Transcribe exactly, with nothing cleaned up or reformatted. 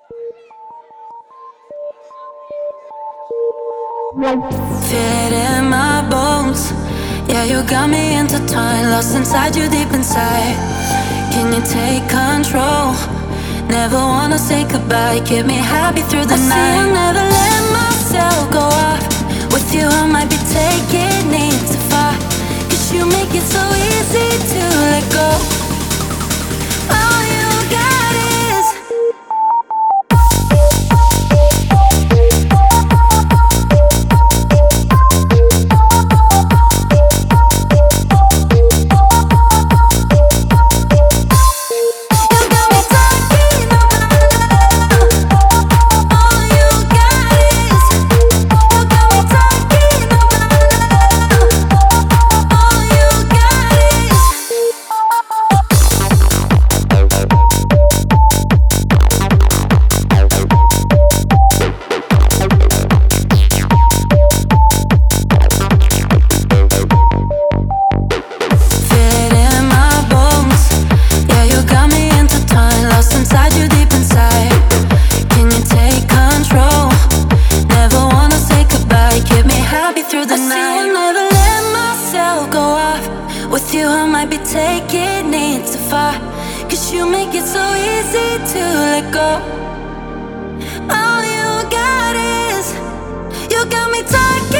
Feel it in my bones. Yeah, you got me intertwined, lost inside you deep inside. Can you take control? Never wanna say goodbye. Keep me happy through the I night. I see I never let myself go off. With you I might be taking it too far. Cause you make it so easy to let go. All you got is with you I might be taking it too far. Cause you make it so easy to let go. All you got is, you got me talking